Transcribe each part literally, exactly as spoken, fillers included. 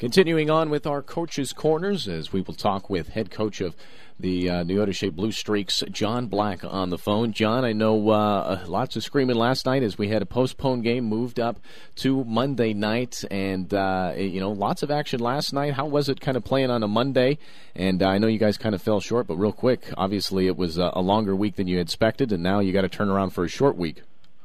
Continuing on with our Coach's Corners, as we will talk with head coach of the uh, Neodesha Blue Streaks, John Black, on the phone. John, I know uh, lots of screaming last night as we had a postponed game moved up to Monday night, and uh, you know, lots of action last night. How was it kind of playing on a Monday? And uh, I know you guys kind of fell short, but real quick, obviously it was a, a longer week than you expected, and now you got to turn around for a short week.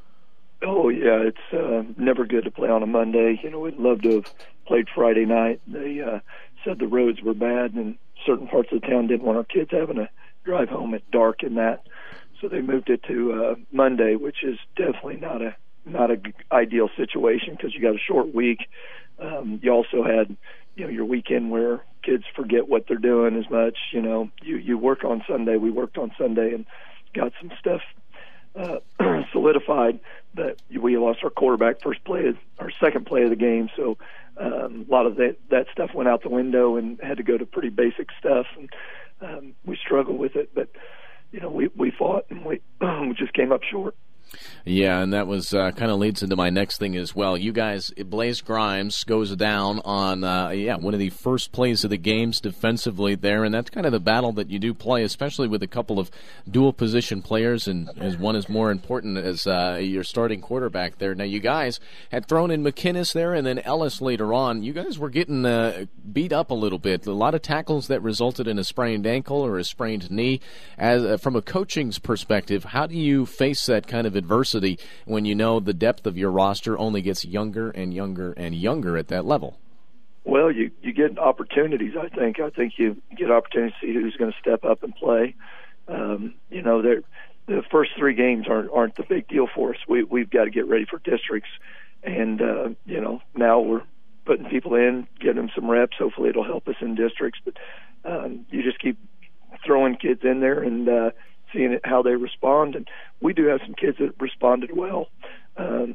Oh, yeah, it's uh, never good to play on a Monday. You know, we'd love to have played Friday night. They uh, said the roads were bad, and certain parts of the town didn't want our kids having to drive home at dark and that. So they moved it to uh, Monday, which is definitely not a not a g- ideal situation because you got a short week. Um, you also had, you know, your weekend where kids forget what they're doing as much. You know, you, you work on Sunday. We worked on Sunday and got some stuff Uh, solidified, that we lost our quarterback first play, of, our second play of the game. So um, a lot of that, that stuff went out the window and had to go to pretty basic stuff. And um, we struggled with it, but you know, we we fought and we, we just came up short. Yeah, and that was uh, kind of leads into my next thing as well. You guys, Blaze Grimes goes down on uh, yeah one of the first plays of the games defensively there, and that's kind of the battle that you do play, especially with a couple of dual position players, and as one is more important as uh, your starting quarterback there. Now, you guys had thrown in McInnes there, and then Ellis later on. You guys were getting uh, beat up a little bit. A lot of tackles that resulted in a sprained ankle or a sprained knee. As uh, from a coaching's perspective, how do you face that kind of adversity when you know the depth of your roster only gets younger and younger and younger at that level? Well, you you get opportunities. I think I think you get opportunities to see who's going to step up and play. Um, you know, the first three games aren't aren't the big deal for us. We we've got to get ready for districts, and uh, you know, now we're putting people in, getting them some reps. Hopefully, it'll help us in districts. But um, you just keep throwing kids in there and uh, seeing it, how they respond. And we do have some kids that responded well. Um,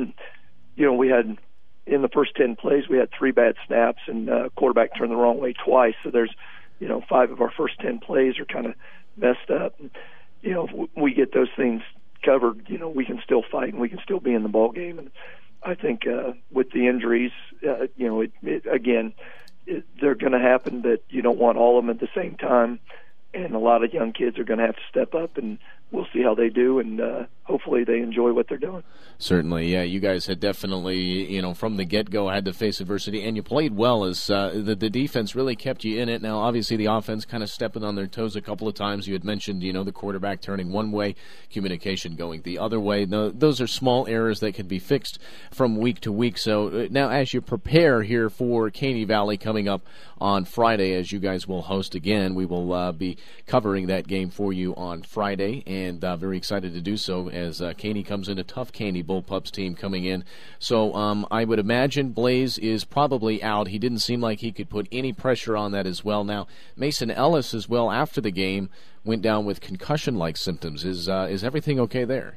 you know, we had, in the first ten plays, we had three bad snaps, and uh, quarterback turned the wrong way twice. So there's, you know, five of our first ten plays are kind of messed up. And, you know, if we get those things covered, you know, we can still fight and we can still be in the ball game. And I think uh, with the injuries, uh, you know, it, it, again, it, they're going to happen, but you don't want all of them at the same time. And a lot of young kids are going to have to step up, and we'll see how they do, and uh, hopefully they enjoy what they're doing. Certainly, yeah. You guys had definitely, you know, from the get-go had to face adversity, and you played well as uh, the, the defense really kept you in it. Now, obviously, the offense kind of stepping on their toes a couple of times. You had mentioned, you know, the quarterback turning one way, communication going the other way. No, those are small errors that can be fixed from week to week. So uh, now as you prepare here for Caney Valley coming up on Friday, as you guys will host again, we will uh, be covering that game for you on Friday, and uh, very excited to do so as uh, Caney comes in, a tough Caney Bullpups team coming in. So um, I would imagine Blaze is probably out. He didn't seem like he could put any pressure on that as well. Now, Mason Ellis as well after the game went down with concussion-like symptoms. Is uh, is everything okay there?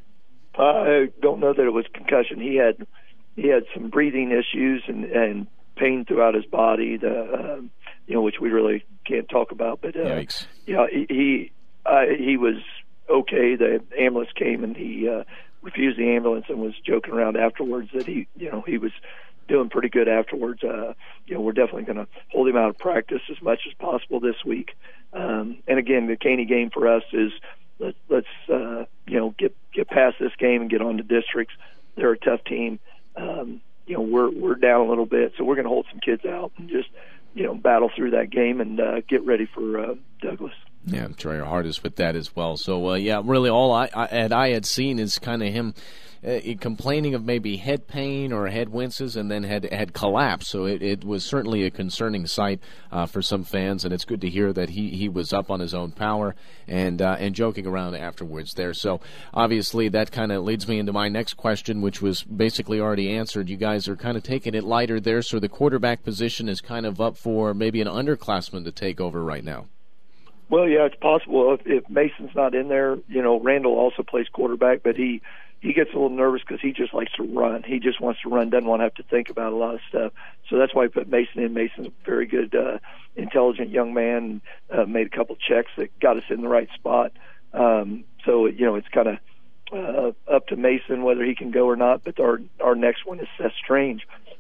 I don't know that it was concussion. He had he had some breathing issues and, and pain throughout his body, the, uh, you know, which we really can't talk about. But uh, Yikes. yeah, he he, uh, he was okay. The ambulance came and he uh, refused the ambulance and was joking around afterwards that he, you know, he was doing pretty good afterwards. Uh, you know, we're definitely going to hold him out of practice as much as possible this week. Um, and again, the Caney game for us is let, let's uh, you know get get past this game and get on to districts. They're a tough team. Um, you know, we're we're down a little bit, so we're going to hold some kids out and just, you know, battle through that game and uh, get ready for uh, Douglas. Yeah, try your hardest with that as well. So, uh, yeah, really all I, I, and I had seen is kind of him uh, complaining of maybe head pain or head winces, and then had had collapsed. So it, it was certainly a concerning sight uh, for some fans, and it's good to hear that he, he was up on his own power and uh, and joking around afterwards there. So obviously that kind of leads me into my next question, which was basically already answered. You guys are kind of taking it lighter there, so the quarterback position is kind of up for maybe an underclassman to take over right now. Well, yeah, it's possible. If, if Mason's not in there, you know, Randall also plays quarterback, but he, he gets a little nervous because he just likes to run. He just wants to run, doesn't want to have to think about a lot of stuff. So that's why I put Mason in. Mason's a very good, uh, intelligent young man, uh, made a couple checks that got us in the right spot. Um, so, you know, it's kind of uh, up to Mason whether he can go or not, but our, our next one is Seth Strange.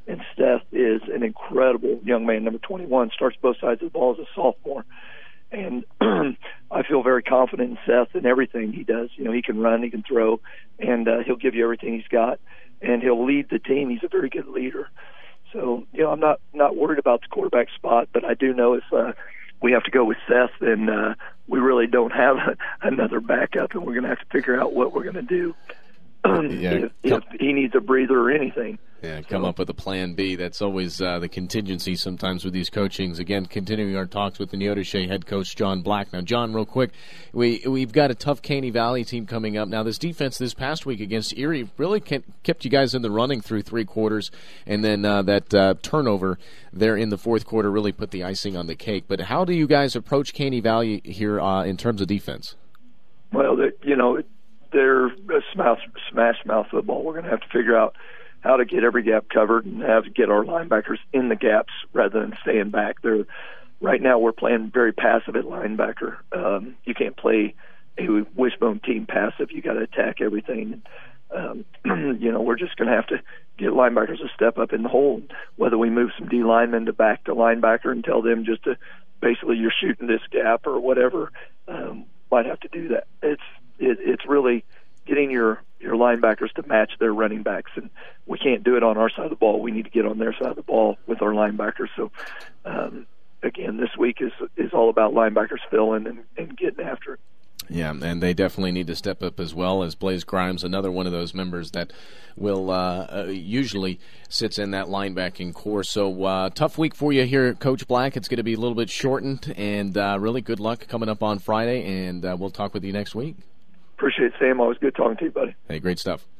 And Seth is an incredible young man, number twenty-one, starts both sides of the ball as a sophomore. And I feel very confident in Seth and everything he does. You know, he can run, he can throw, and uh, he'll give you everything he's got, and he'll lead the team. He's a very good leader. So, you know, I'm not, not worried about the quarterback spot, but I do know if uh, we have to go with Seth, then uh, we really don't have a, another backup, and we're going to have to figure out what we're going to do. Yeah, if, if he needs a breather or anything. Yeah, come up with a plan B. That's always uh, the contingency sometimes with these coachings. Again, continuing our talks with the Neodesha head coach, John Black. Now, John, real quick, we, we've got a tough Caney Valley team coming up. Now, this defense this past week against Erie really kept you guys in the running through three quarters, and then uh, that uh, turnover there in the fourth quarter really put the icing on the cake. But how do you guys approach Caney Valley here uh, in terms of defense? Well, you know, they're a smash, smash mouth football. We're going to have to figure out how to get every gap covered and have to get our linebackers in the gaps rather than staying back. They're, right now we're playing very passive at linebacker. Um, you can't play a wishbone team passive. You got to attack everything. Um, you know, we're just going to have to get linebackers to step up in the hole. Whether we move some D linemen to back to linebacker and tell them just to basically you're shooting this gap or whatever, um, might have to do that. It's it, it's really getting your your linebackers to match their running backs, and we can't do it on our side of the ball. We need to get on their side of the ball with our linebackers. So, um, again, this week is is all about linebackers filling and, and getting after it. Yeah, and they definitely need to step up as well as Blaze Grimes, another one of those members that will uh, uh, usually sits in that linebacking core. So uh, tough week for you here, Coach Black. It's going to be a little bit shortened, and uh, really good luck coming up on Friday, and uh, we'll talk with you next week. Appreciate it, Sam. Always good talking to you, buddy. Hey, great stuff.